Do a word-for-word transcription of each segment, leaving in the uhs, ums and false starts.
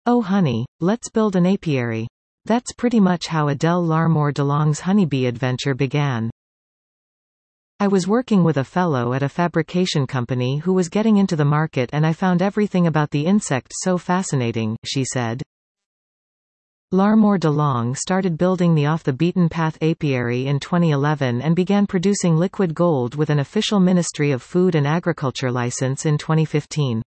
"Oh honey, let's build an apiary." That's pretty much how Adele Larmor DeLong's honeybee adventure began. "I was working with a fellow at a fabrication company who was getting into the market and I found everything about the insect so fascinating," she said. Larmor DeLong started building the Off the Beaten Path apiary in twenty eleven and began producing liquid gold with an official Ministry of Food and Agriculture license in twenty fifteen.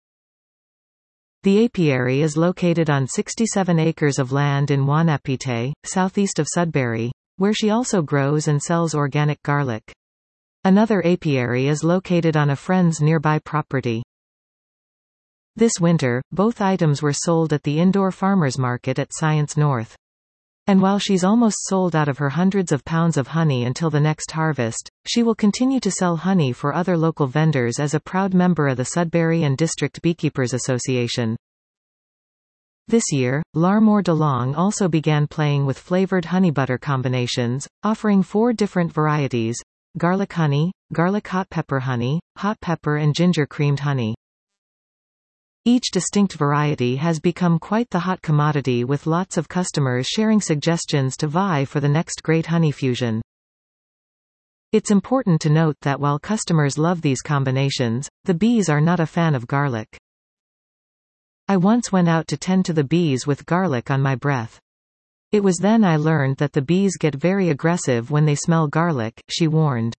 The apiary is located on sixty-seven acres of land in Wanapitei, southeast of Sudbury, where she also grows and sells organic garlic. Another apiary is located on a friend's nearby property. This winter, both items were sold at the indoor farmers market at Science North. And while she's almost sold out of her hundreds of pounds of honey until the next harvest, she will continue to sell honey for other local vendors as a proud member of the Sudbury and District Beekeepers Association. This year, Larmor DeLong also began playing with flavored honey butter combinations, offering four different varieties: garlic honey, garlic hot pepper honey, hot pepper and ginger creamed honey. Each distinct variety has become quite the hot commodity, with lots of customers sharing suggestions to vie for the next great honey fusion. It's important to note that while customers love these combinations, the bees are not a fan of garlic. "I once went out to tend to the bees with garlic on my breath. It was then I learned that the bees get very aggressive when they smell garlic," she warned.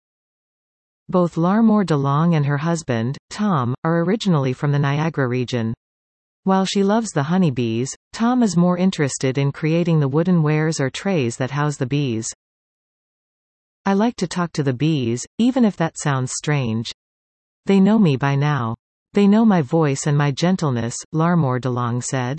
Both Larmor DeLong and her husband, Tom, are originally from the Niagara region. While she loves the honeybees, Tom is more interested in creating the wooden wares or trays that house the bees. "I like to talk to the bees, even if that sounds strange. They know me by now. They know my voice and my gentleness," Larmor DeLong said.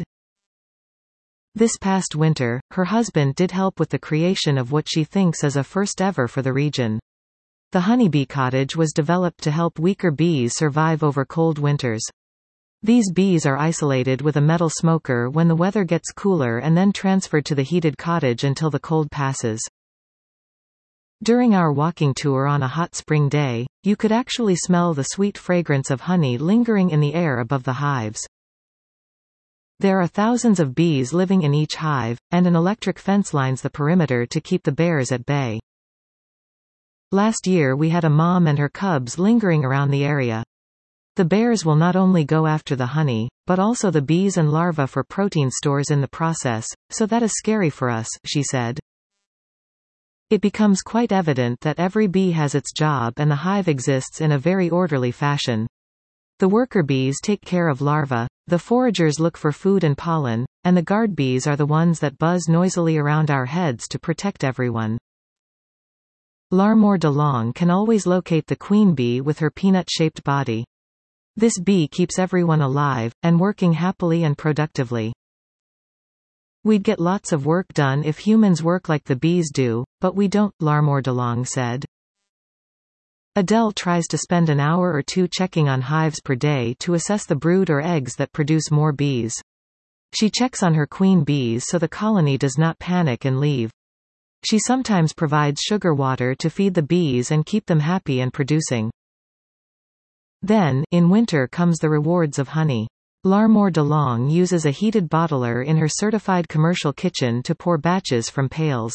This past winter, her husband did help with the creation of what she thinks is a first ever for the region. The honeybee cottage was developed to help weaker bees survive over cold winters. These bees are isolated with a metal smoker when the weather gets cooler and then transferred to the heated cottage until the cold passes. During our walking tour on a hot spring day, you could actually smell the sweet fragrance of honey lingering in the air above the hives. There are thousands of bees living in each hive, and an electric fence lines the perimeter to keep the bears at bay. Last year we had a mom and her cubs lingering around the area. The bears will not only go after the honey, but also the bees and larvae for protein stores in the process, so that is scary for us," she said. "It becomes quite evident that every bee has its job and the hive exists in a very orderly fashion. The worker bees take care of larvae, the foragers look for food and pollen, and the guard bees are the ones that buzz noisily around our heads to protect everyone." Larmor DeLong can always locate the queen bee with her peanut-shaped body. This bee keeps everyone alive, and working happily and productively. "We'd get lots of work done if humans work like the bees do, but we don't," Larmor DeLong said. Adele tries to spend an hour or two checking on hives per day to assess the brood or eggs that produce more bees. She checks on her queen bees so the colony does not panic and leave. She sometimes provides sugar water to feed the bees and keep them happy and producing. Then, in winter comes the rewards of honey. Larmor DeLong uses a heated bottler in her certified commercial kitchen to pour batches from pails.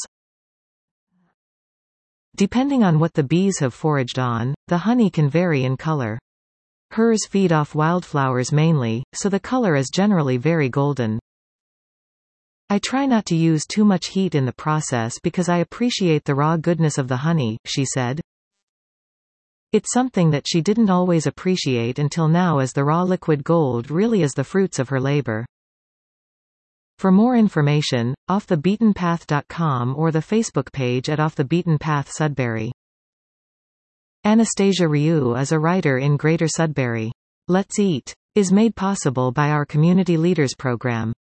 Depending on what the bees have foraged on, the honey can vary in color. Hers feed off wildflowers mainly, so the color is generally very golden. "I try not to use too much heat in the process because I appreciate the raw goodness of the honey," she said. It's something that she didn't always appreciate until now, as the raw liquid gold really is the fruits of her labor. For more information, off the beaten path dot com or the Facebook page at Off the Beaten Path Sudbury. Anastasia Ryu is a writer in Greater Sudbury. Let's Eat is made possible by our Community Leaders Program.